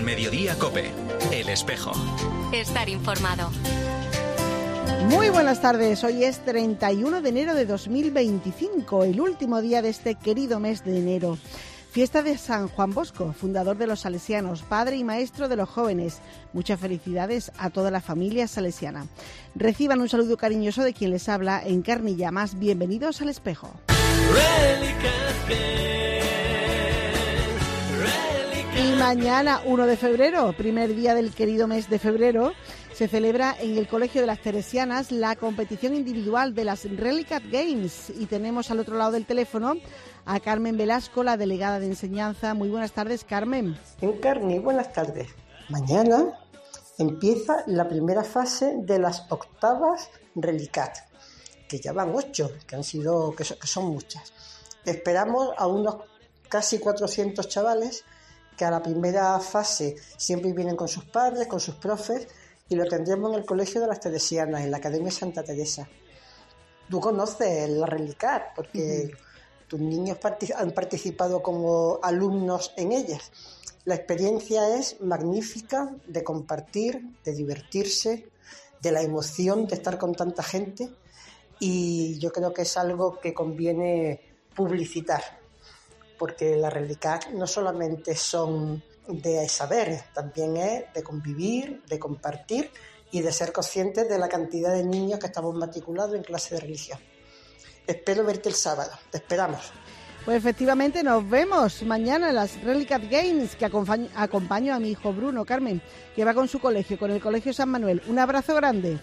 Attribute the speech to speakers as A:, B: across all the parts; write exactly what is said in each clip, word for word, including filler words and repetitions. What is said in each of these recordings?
A: Mediodía COPE, El Espejo.
B: Estar informado.
C: Muy buenas tardes, hoy es treinta y uno de enero de dos mil veinticinco, el último día de este querido mes de enero. Fiesta de San Juan Bosco, fundador de los salesianos, padre y maestro de los jóvenes. Muchas felicidades a toda la familia salesiana. Reciban un saludo cariñoso de quien les habla, Encarni Llamas. Bienvenidos al Espejo. Y mañana, uno de febrero, primer día del querido mes de febrero, se celebra en el Colegio de las Teresianas la competición individual de las Relicat Games. Y tenemos al otro lado del teléfono a Carmen Velasco, la delegada de enseñanza. Muy buenas tardes, Carmen.
D: Encarni, buenas tardes. Mañana empieza la primera fase de las octavas Relicat, que ya van ocho, que han sido, que son, que son muchas. Esperamos a unos casi cuatrocientos chavales que a la primera fase siempre vienen con sus padres, con sus profes, y lo tendremos en el Colegio de las Teresianas, en la Academia Santa Teresa. Tú conoces la Relicat porque uh-huh. tus niños partic- han participado como alumnos en ellas. La experiencia es magnífica, de compartir, de divertirse, de la emoción de estar con tanta gente, y yo creo que es algo que conviene publicitar, porque la Relicat no solamente son de saber, también es de convivir, de compartir y de ser conscientes de la cantidad de niños que estamos matriculados en clase de religión. Espero verte el sábado, te esperamos.
C: Pues efectivamente nos vemos mañana en las Relicat Games, que acompaño, acompaño a mi hijo Bruno, Carmen, que va con su colegio, con el Colegio San Manuel. Un abrazo grande.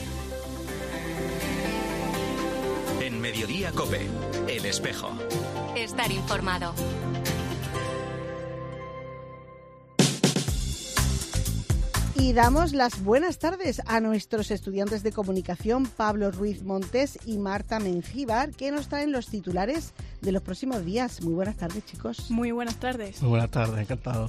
A: En Mediodía COPE, El Espejo.
B: Estar informado.
C: Y damos las buenas tardes a nuestros estudiantes de comunicación, Pablo Ruiz Montes y Marta Mengíbar, que nos traen los titulares de los próximos días. Muy buenas tardes, chicos.
E: Muy buenas tardes.
F: Muy buenas tardes, encantado.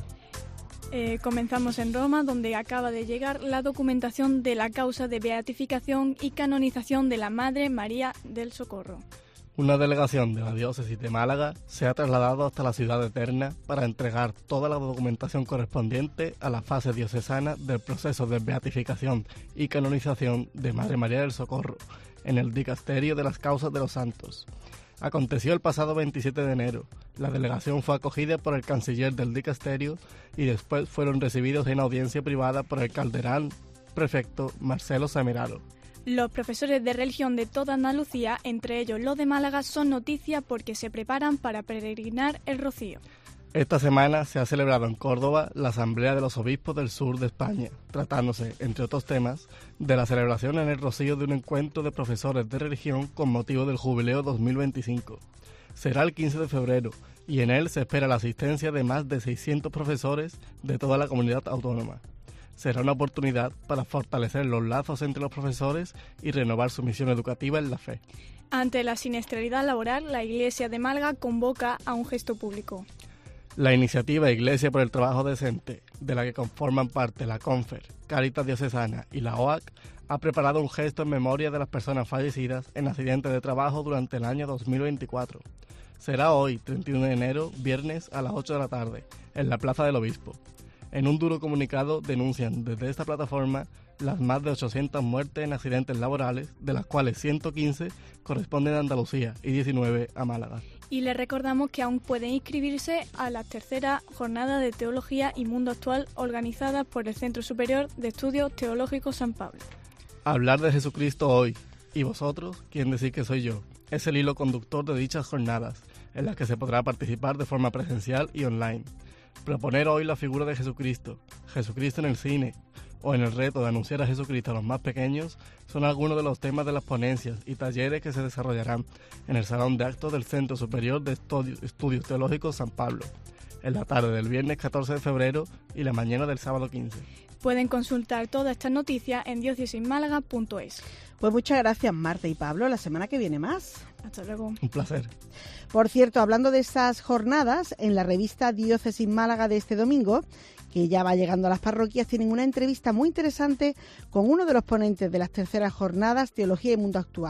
E: Eh, comenzamos en Roma, donde acaba de llegar la documentación de la causa de beatificación y canonización de la Madre María del Socorro.
F: Una delegación de la diócesis de Málaga se ha trasladado hasta la ciudad eterna para entregar toda la documentación correspondiente a la fase diocesana del proceso de beatificación y canonización de Madre María del Socorro en el Dicasterio de las Causas de los Santos. Aconteció el pasado veintisiete de enero. La delegación fue acogida por el canciller del Dicasterio y después fueron recibidos en audiencia privada por el cardenal prefecto Marcelo Semeraro.
E: Los profesores de religión de toda Andalucía, entre ellos los de Málaga, son noticia porque se preparan para peregrinar el Rocío.
F: Esta semana se ha celebrado en Córdoba la Asamblea de los Obispos del Sur de España, tratándose, entre otros temas, de la celebración en el Rocío de un encuentro de profesores de religión con motivo del Jubileo dos mil veinticinco. Será el quince de febrero y en él se espera la asistencia de más de seiscientos profesores de toda la comunidad autónoma. Será una oportunidad para fortalecer los lazos entre los profesores y renovar su misión educativa en la fe.
E: Ante la siniestralidad laboral, la Iglesia de Málaga convoca a un gesto público.
F: La iniciativa Iglesia por el Trabajo Decente, de la que conforman parte la Confer, Cáritas Diocesana y la O A C, ha preparado un gesto en memoria de las personas fallecidas en accidentes de trabajo durante el año dos mil veinticuatro. Será hoy, treinta y uno de enero, viernes a las ocho de la tarde, en la Plaza del Obispo. En un duro comunicado denuncian desde esta plataforma las más de ochocientas muertes en accidentes laborales, de las cuales ciento quince corresponden a Andalucía y diecinueve a Málaga.
E: Y les recordamos que aún pueden inscribirse a la tercera jornada de Teología y Mundo Actual organizada por el Centro Superior de Estudios Teológicos San Pablo.
F: Hablar de Jesucristo hoy, y vosotros, ¿quién decís que soy yo? Es el hilo conductor de dichas jornadas, en las que se podrá participar de forma presencial y online. Proponer hoy la figura de Jesucristo, Jesucristo en el cine o en el reto de anunciar a Jesucristo a los más pequeños son algunos de los temas de las ponencias y talleres que se desarrollarán en el Salón de Actos del Centro Superior de Estudios Teológicos San Pablo, en la tarde del viernes catorce de febrero y la mañana del sábado quince.
E: Pueden consultar todas estas noticias en diócesismálaga punto es.
C: Pues muchas gracias, Marta y Pablo. La semana que viene más.
E: Hasta luego.
F: Un placer.
C: Por cierto, hablando de esas jornadas, en la revista Diócesis Málaga de este domingo, que ya va llegando a las parroquias, tienen una entrevista muy interesante con uno de los ponentes de las terceras jornadas Teología y Mundo Actual,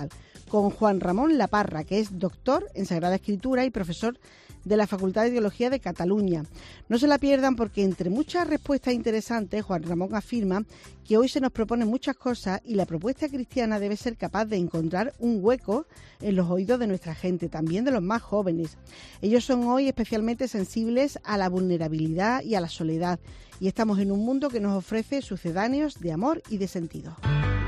C: con Juan Ramón Laparra, que es doctor en Sagrada Escritura y profesor de la Facultad de Teología de Cataluña. No se la pierdan porque entre muchas respuestas interesantes, Juan Ramón afirma que hoy se nos proponen muchas cosas y la propuesta cristiana debe ser capaz de encontrar un hueco en los oídos de nuestra gente, también de los más jóvenes. Ellos son hoy especialmente sensibles a la vulnerabilidad y a la soledad, y estamos en un mundo que nos ofrece sucedáneos de amor y de sentido.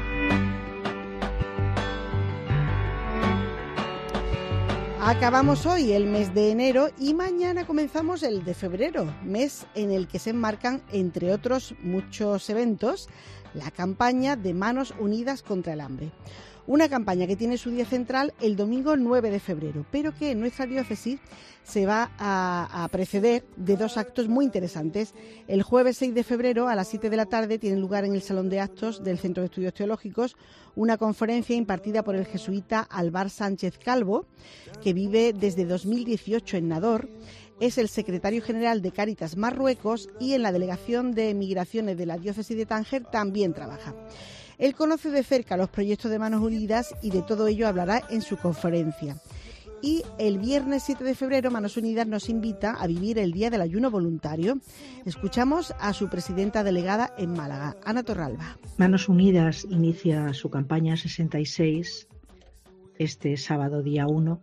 C: Acabamos hoy el mes de enero y mañana comenzamos el de febrero, mes en el que se enmarcan, entre otros muchos eventos, la campaña de Manos Unidas contra el Hambre. Una campaña que tiene su día central el domingo nueve de febrero, pero que en nuestra diócesis se va a, a preceder de dos actos muy interesantes. El jueves seis de febrero a las siete de la tarde tiene lugar en el Salón de Actos del Centro de Estudios Teológicos una conferencia impartida por el jesuita Alvar Sánchez Calvo, que vive desde dos mil dieciocho en Nador. Es el secretario general de Cáritas Marruecos y en la Delegación de Migraciones de la Diócesis de Tánger también trabaja. Él conoce de cerca los proyectos de Manos Unidas y de todo ello hablará en su conferencia. Y el viernes siete de febrero Manos Unidas nos invita a vivir el Día del Ayuno Voluntario. Escuchamos a su presidenta delegada en Málaga, Ana Torralba.
G: Manos Unidas inicia su campaña sesenta y seis este sábado día uno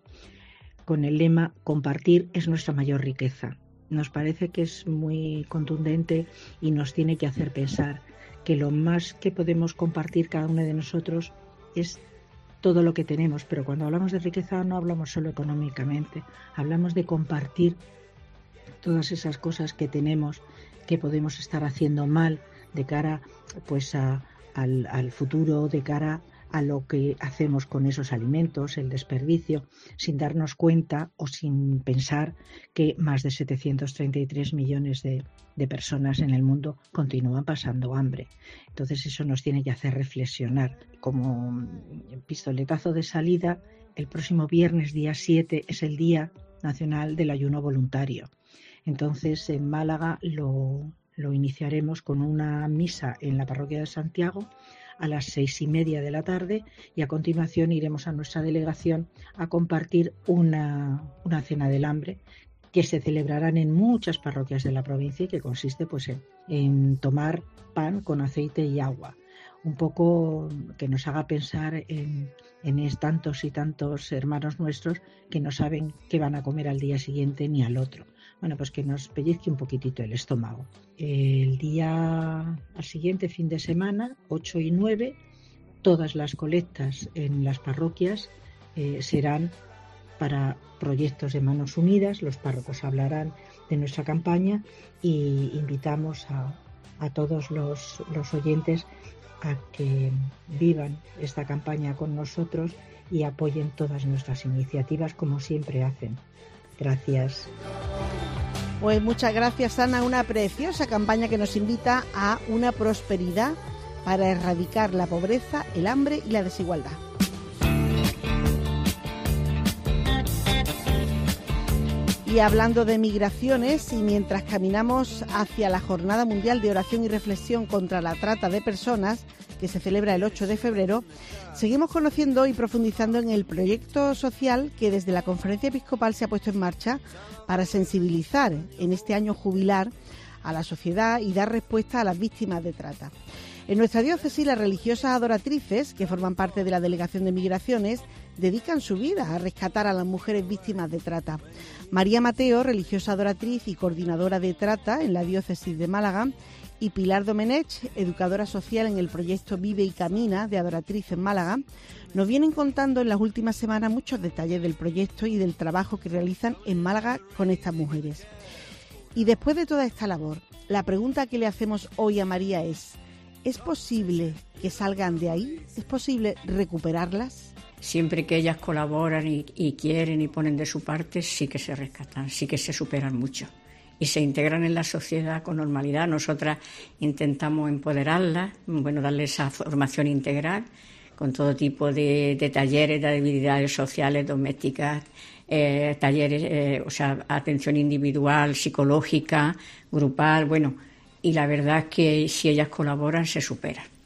G: con el lema «Compartir es nuestra mayor riqueza». Nos parece que es muy contundente y nos tiene que hacer pensar que lo más que podemos compartir cada uno de nosotros es todo lo que tenemos, pero cuando hablamos de riqueza no hablamos solo económicamente, hablamos de compartir todas esas cosas que tenemos, que podemos estar haciendo mal de cara pues a, al, al futuro, de cara a lo que hacemos con esos alimentos, el desperdicio, sin darnos cuenta o sin pensar que más de setecientos treinta y tres millones de, de personas en el mundo continúan pasando hambre. Entonces eso nos tiene que hacer reflexionar. Como pistoletazo de salida, el próximo viernes, día siete, es el Día Nacional del Ayuno Voluntario. Entonces en Málaga lo, lo iniciaremos con una misa en la parroquia de Santiago a las seis y media de la tarde y a continuación iremos a nuestra delegación a compartir una, una cena del hambre que se celebrarán en muchas parroquias de la provincia y que consiste pues en, en tomar pan con aceite y agua. Un poco que nos haga pensar en, en tantos y tantos hermanos nuestros que no saben qué van a comer al día siguiente ni al otro. Bueno, pues que nos pellizque un poquitito el estómago. El día al siguiente, fin de semana, ocho y nueve, todas las colectas en las parroquias eh, serán para proyectos de Manos Unidas. Los párrocos hablarán de nuestra campaña y invitamos a, a todos los, los oyentes a que vivan esta campaña con nosotros y apoyen todas nuestras iniciativas como siempre hacen. Gracias.
C: Pues muchas gracias, Ana. Una preciosa campaña que nos invita a una prosperidad para erradicar la pobreza, el hambre y la desigualdad. Y hablando de migraciones, y mientras caminamos hacia la Jornada Mundial de Oración y Reflexión contra la Trata de Personas, que se celebra el ocho de febrero, seguimos conociendo y profundizando en el proyecto social que desde la Conferencia Episcopal se ha puesto en marcha para sensibilizar en este año jubilar a la sociedad y dar respuesta a las víctimas de trata. En nuestra diócesis, las religiosas adoratrices, que forman parte de la Delegación de Migraciones, dedican su vida a rescatar a las mujeres víctimas de trata. María Mateo, religiosa adoratriz y coordinadora de trata en la diócesis de Málaga, y Pilar Domenech, educadora social en el proyecto Vive y Camina de Adoratriz en Málaga, nos vienen contando en las últimas semanas muchos detalles del proyecto y del trabajo que realizan en Málaga con estas mujeres. Y después de toda esta labor, la pregunta que le hacemos hoy a María es: ¿es posible que salgan de ahí? ¿Es posible recuperarlas?
H: Siempre que ellas colaboran y, y quieren y ponen de su parte, sí que se rescatan, sí que se superan mucho y se integran en la sociedad con normalidad. Nosotras intentamos empoderarlas, bueno, darles esa formación integral con todo tipo de, de talleres de habilidades sociales, domésticas, eh, talleres, eh, o sea, atención individual, psicológica, grupal, bueno, y la verdad es que si ellas colaboran se superan.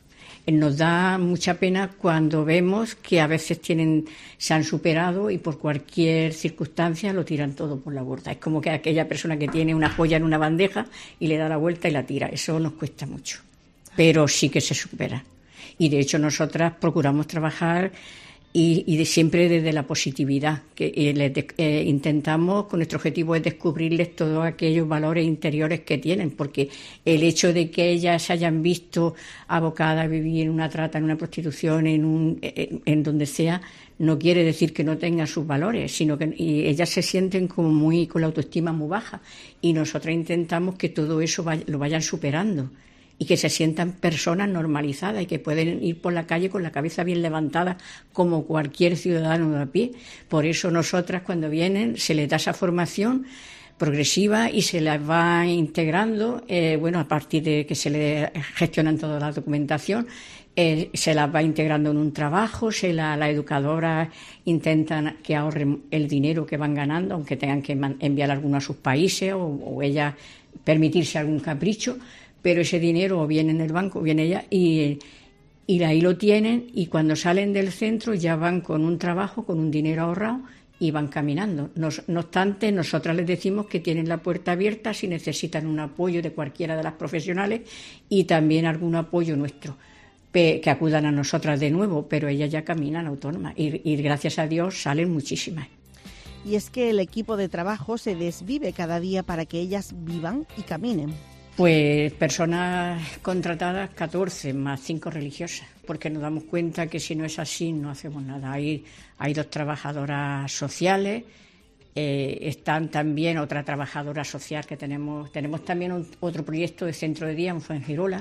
H: nos da mucha pena cuando vemos que a veces tienen, se han superado y por cualquier circunstancia lo tiran todo por la borda. Es como que aquella persona que tiene una joya en una bandeja y le da la vuelta y la tira. Eso nos cuesta mucho, pero sí que se supera. Y de hecho nosotras procuramos trabajar y, y de siempre desde la positividad, que eh, les de, eh, intentamos, con nuestro objetivo es descubrirles todos aquellos valores interiores que tienen, porque el hecho de que ellas se hayan visto abocadas a vivir en una trata, en una prostitución, en un en, en donde sea, no quiere decir que no tengan sus valores, sino que y ellas se sienten como muy con la autoestima muy baja, y nosotras intentamos que todo eso vaya, lo vayan superando y que se sientan personas normalizadas y que pueden ir por la calle con la cabeza bien levantada como cualquier ciudadano de a pie. Por eso nosotras cuando vienen se les da esa formación progresiva y se las va integrando, eh, bueno, a partir de que se les gestionan toda la documentación, eh, se las va integrando en un trabajo, se la, la educadora intentan que ahorren el dinero que van ganando, aunque tengan que enviar alguno a sus países o, o ellas permitirse algún capricho, pero ese dinero o viene en el banco, viene ella y, y ahí lo tienen, y cuando salen del centro ya van con un trabajo, con un dinero ahorrado y van caminando. No, no obstante, nosotras les decimos que tienen la puerta abierta si necesitan un apoyo de cualquiera de las profesionales y también algún apoyo nuestro, que acudan a nosotras de nuevo, pero ellas ya caminan autónomas y, y gracias a Dios salen muchísimas.
C: Y es que el equipo de trabajo se desvive cada día para que ellas vivan y caminen.
H: Pues personas contratadas catorce, más cinco religiosas, porque nos damos cuenta que si no es así no hacemos nada. Hay, hay dos trabajadoras sociales, eh, están también otra trabajadora social que tenemos. Tenemos también un, otro proyecto de centro de día en Fuengirola,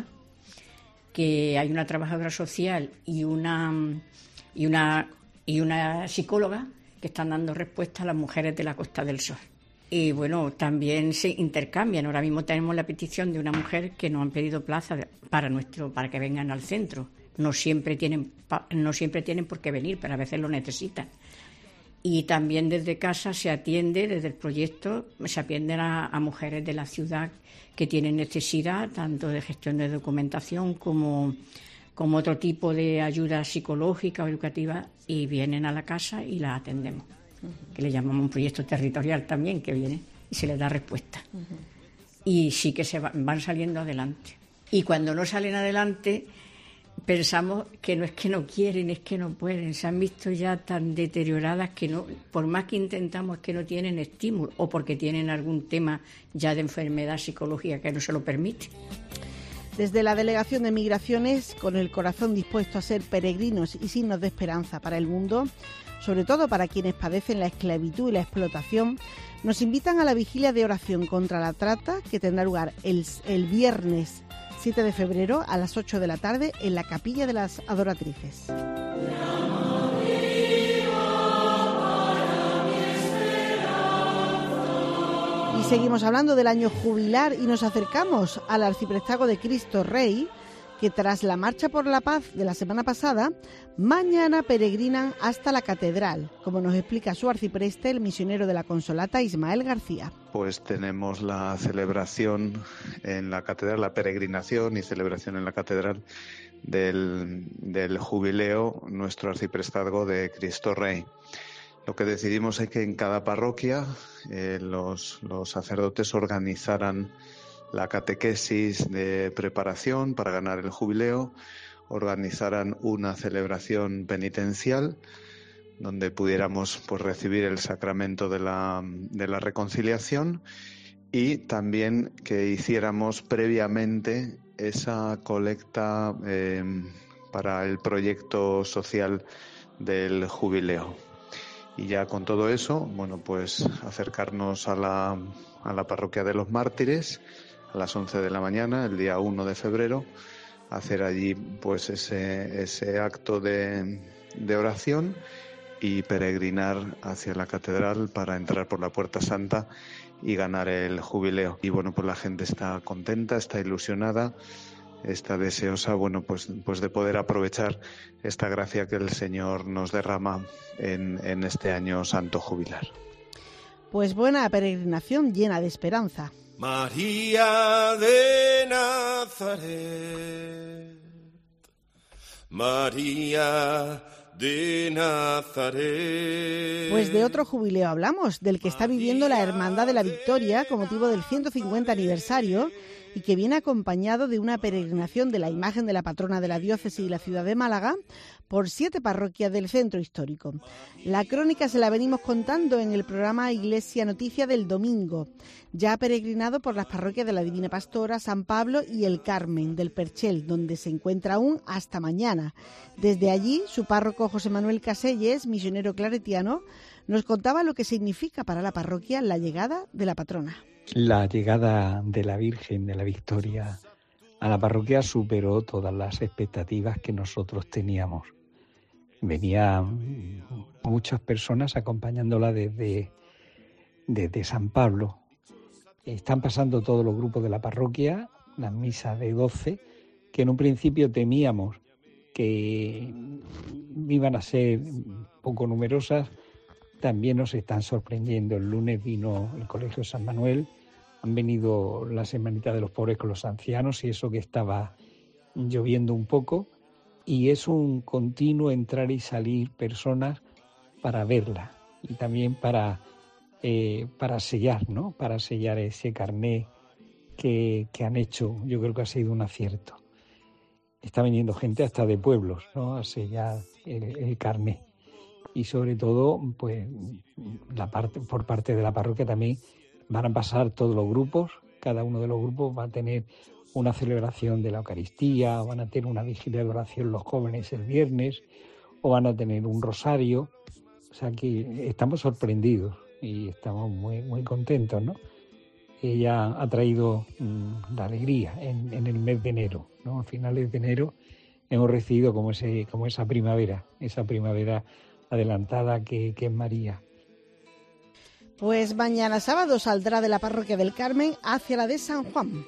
H: que hay una trabajadora social y una, y una, y una psicóloga que están dando respuesta a las mujeres de la Costa del Sol. Y bueno, también se intercambian. Ahora mismo tenemos la petición de una mujer que nos han pedido plaza para nuestro para que vengan al centro. No siempre tienen no siempre tienen por qué venir, pero a veces lo necesitan. Y también desde casa se atiende, desde el proyecto, se atienden a, a mujeres de la ciudad que tienen necesidad tanto de gestión de documentación como, como otro tipo de ayuda psicológica o educativa, y vienen a la casa y las atendemos. Que le llamamos un proyecto territorial también, que viene y se les da respuesta. Uh-huh. Y sí que se va, van saliendo adelante. Y cuando no salen adelante, pensamos que no es que no quieren, es que no pueden. Se han visto ya tan deterioradas que no, por más que intentamos, es que no tienen estímulo, o porque tienen algún tema ya de enfermedad psicológica que no se lo permite.
C: Desde la Delegación de Migraciones, con el corazón dispuesto a ser peregrinos y signos de esperanza para el mundo, sobre todo para quienes padecen la esclavitud y la explotación, nos invitan a la vigilia de oración contra la trata que tendrá lugar el, el viernes siete de febrero a las ocho de la tarde en la Capilla de las Adoratrices. Y seguimos hablando del año jubilar y nos acercamos al arciprestazgo de Cristo Rey, que tras la Marcha por la Paz de la semana pasada, mañana peregrinan hasta la catedral, como nos explica su arcipreste, el misionero de la Consolata, Ismael García.
I: Pues tenemos la celebración en la catedral, la peregrinación y celebración en la catedral del, del jubileo, nuestro arciprestazgo de Cristo Rey. Lo que decidimos es que en cada parroquia eh, los, los sacerdotes organizaran la catequesis de preparación para ganar el jubileo, organizaran una celebración penitencial donde pudiéramos pues recibir el sacramento de la, de la reconciliación, y también que hiciéramos previamente esa colecta eh, para el proyecto social del jubileo. Y ya con todo eso, bueno, pues acercarnos a la, a la parroquia de los Mártires a las once de la mañana, el día uno de febrero, hacer allí pues ese, ese acto de, de oración y peregrinar hacia la catedral para entrar por la Puerta Santa y ganar el jubileo. Y bueno, pues la gente está contenta, está ilusionada, está deseosa, bueno, pues, pues de poder aprovechar esta gracia que el Señor nos derrama en, en este año santo jubilar.
C: Pues buena peregrinación llena de esperanza.
J: María de Nazaret, María de Nazaret.
C: Pues de otro jubileo hablamos, del que está viviendo la Hermandad de la Victoria con motivo del ciento cincuenta aniversario y que viene acompañado de una peregrinación de la imagen de la patrona de la diócesis y la ciudad de Málaga por siete parroquias del centro histórico. La crónica se la venimos contando en el programa Iglesia Noticia del domingo. Ya ha peregrinado por las parroquias de la Divina Pastora, San Pablo y el Carmen del Perchel, donde se encuentra aún hasta mañana. Desde allí, su párroco José Manuel Caselles, misionero claretiano, nos contaba lo que significa para la parroquia la llegada de la patrona.
K: La llegada de la Virgen de la Victoria a la parroquia superó todas las expectativas que nosotros teníamos. Venían muchas personas acompañándola desde, desde San Pablo. Están pasando todos los grupos de la parroquia, las misas de doce, que en un principio temíamos que iban a ser poco numerosas. También nos están sorprendiendo. El lunes vino el Colegio San Manuel, han venido la Semanita de los Pobres con los ancianos y eso que estaba lloviendo un poco. Y es un continuo entrar y salir personas para verla y también para, eh, para sellar, ¿no? Para sellar ese carné que, que han hecho. Yo creo que ha sido un acierto. Está viniendo gente hasta de pueblos, ¿no? A sellar el, el carné. Y sobre todo, pues, la parte, por parte de la parroquia también van a pasar todos los grupos. Cada uno de los grupos va a tener una celebración de la Eucaristía, van a tener una vigilia de oración los jóvenes el viernes, o van a tener un rosario. O sea que estamos sorprendidos y estamos muy, muy contentos, ¿no? Ella ha traído mmm, la alegría en, en el mes de enero, ¿no? A finales de enero hemos recibido como, ese, como esa primavera, esa primavera adelantada que, que es María.
C: Pues mañana sábado saldrá de la parroquia del Carmen hacia la de San Juan.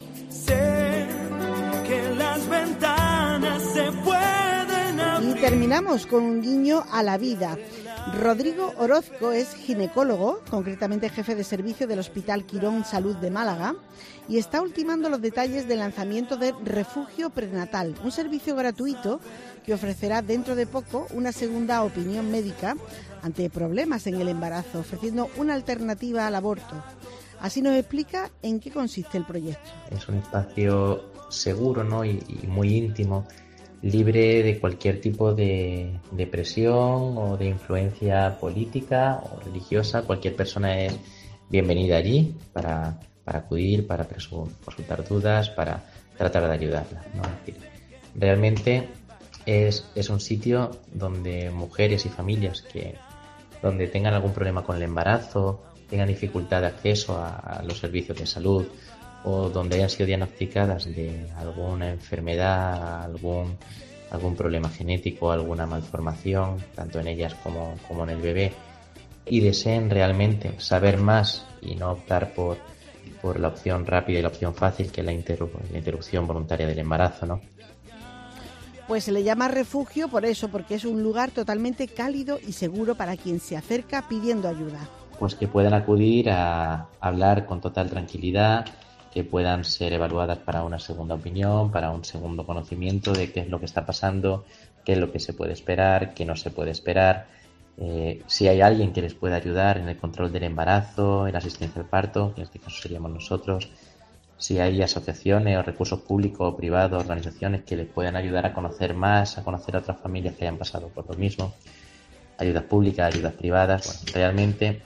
L: Sé que las ventanas se pueden abrir.
C: Y terminamos con un guiño a la vida. Rodrigo Orozco es ginecólogo, concretamente jefe de servicio del Hospital Quirón Salud de Málaga, y está ultimando los detalles del lanzamiento de Refugio Prenatal, un servicio gratuito que ofrecerá dentro de poco una segunda opinión médica ante problemas en el embarazo, ofreciendo una alternativa al aborto. Así nos explica en qué consiste el proyecto.
M: Es un espacio seguro, ¿no? y, y muy íntimo, libre de cualquier tipo de, de presión o de influencia política o religiosa. Cualquier persona es bienvenida allí para, para acudir, para consultar dudas, para tratar de ayudarla, ¿no? Es decir, realmente es, es un sitio donde mujeres y familias que donde tengan algún problema con el embarazo, tengan dificultad de acceso a, a los servicios de salud, o donde hayan sido diagnosticadas de alguna enfermedad, algún, algún problema genético, alguna malformación, tanto en ellas como, como en el bebé, y deseen realmente saber más y no optar por, por la opción rápida y la opción fácil, que es la, interru- la interrupción voluntaria del embarazo, ¿no?
C: Pues se le llama refugio por eso, porque es un lugar totalmente cálido y seguro para quien se acerca pidiendo ayuda.
M: Pues que puedan acudir a hablar con total tranquilidad, que puedan ser evaluadas para una segunda opinión, para un segundo conocimiento de qué es lo que está pasando, qué es lo que se puede esperar, qué no se puede esperar, eh, si hay alguien que les pueda ayudar en el control del embarazo, en la asistencia al parto, que en este caso seríamos nosotros, si hay asociaciones o recursos públicos o privados, organizaciones que les puedan ayudar a conocer más, a conocer a otras familias que hayan pasado por lo mismo, ayudas públicas, ayudas privadas. Bueno, realmente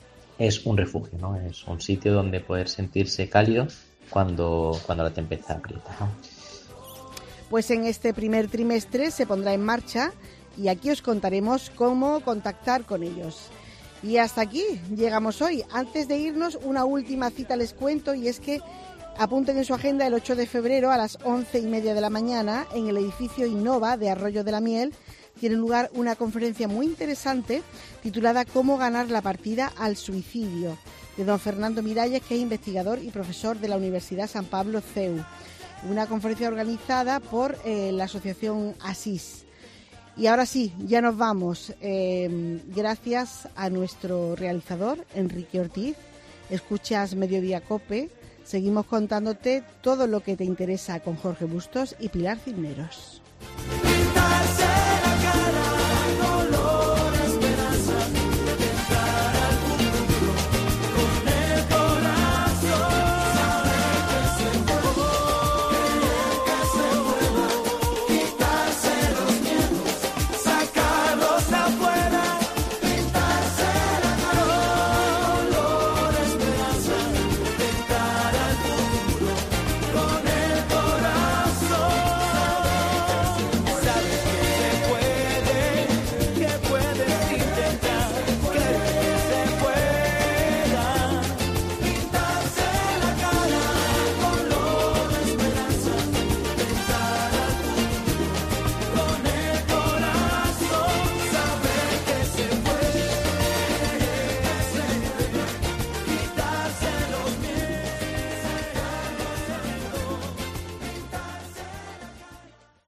M: es un refugio, ¿no? Es un sitio donde poder sentirse cálido cuando, cuando la tempestad aprieta, ¿no?
C: Pues en este primer trimestre se pondrá en marcha y aquí os contaremos cómo contactar con ellos. Y hasta aquí llegamos hoy. Antes de irnos, una última cita les cuento, y es que apunten en su agenda el ocho de febrero a las once y media de la mañana en el edificio Innova de Arroyo de la Miel. Tiene lugar una conferencia muy interesante titulada Cómo ganar la partida al suicidio, de don Fernando Miralles, que es investigador y profesor de la Universidad San Pablo C E U. Una conferencia organizada por eh, la asociación Asís. Y ahora sí, ya nos vamos. Eh, gracias a nuestro realizador, Enrique Ortiz. Escuchas Mediodía COPE. Seguimos contándote todo lo que te interesa con Jorge Bustos y Pilar Cisneros.